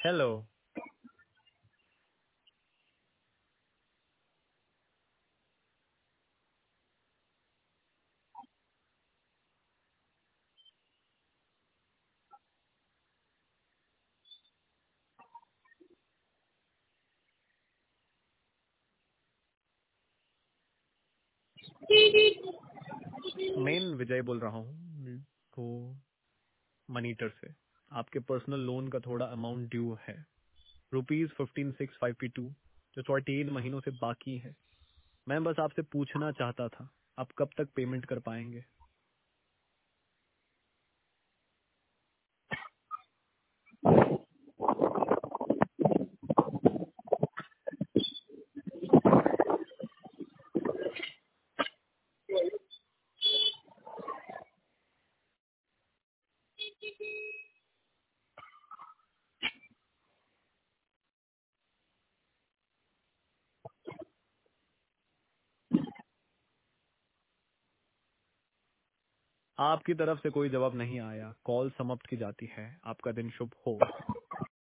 Hello. Main विजय बोल रहा हूँ को मनीटर से। आपके पर्सनल लोन का थोड़ा अमाउंट ड्यू है, ₹15,652, जो 48 महीनों से बाकी है। मैं बस आपसे पूछना चाहता था, आप कब तक पेमेंट कर पाएंगे? आपकी तरफ से कोई जवाब नहीं आया। कॉल समाप्त की जाती है। आपका दिन शुभ हो।